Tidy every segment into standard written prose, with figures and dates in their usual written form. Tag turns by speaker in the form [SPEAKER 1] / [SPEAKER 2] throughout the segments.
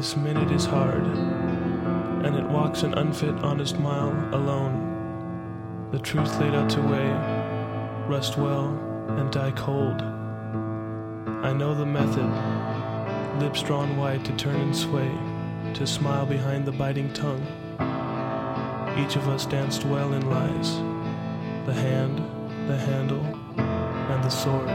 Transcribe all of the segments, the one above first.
[SPEAKER 1] This minute is hard, and it walks an unfit, honest mile alone. The truth laid out to weigh, rust well and die cold. I know the method, lips drawn wide to turn and sway, to smile behind the biting tongue. Each of us danced well in lies, the hand, the handle, and the sword.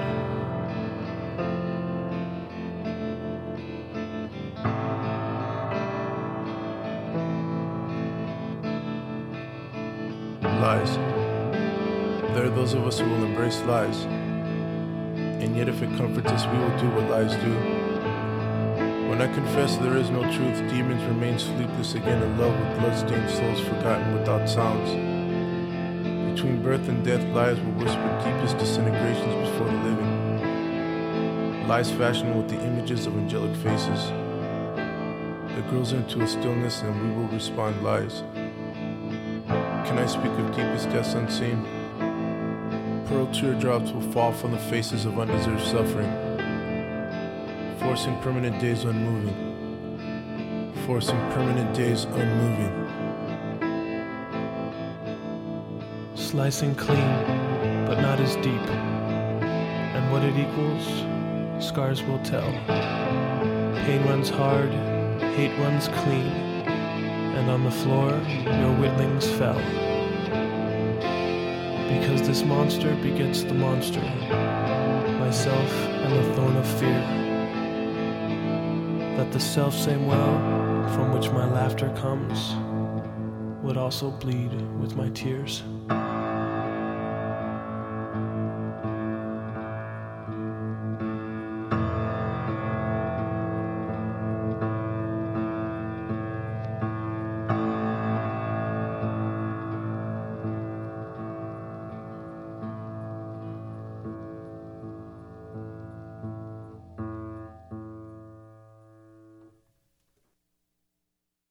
[SPEAKER 2] Lies. There are those of us who will embrace lies, and yet if it comforts us, we will do what lies do. When I confess there is no truth, demons remain sleepless again in love with blood-stained souls forgotten without sounds. Between birth and death, lies will whisper deepest disintegrations before the living. Lies fashioned with the images of angelic faces. It grows into a stillness and we will respond lies. Can I speak of deepest deaths unseen? Pearl teardrops will fall from the faces of undeserved suffering, forcing permanent days unmoving, forcing permanent days unmoving.
[SPEAKER 1] Slicing clean, but not as deep, and what it equals, scars will tell. Pain runs hard, hate runs clean, and on the floor your witlings fell. Because this monster begets the monster, myself and the thorn of fear, that the self-same well from which my laughter comes would also bleed with my tears.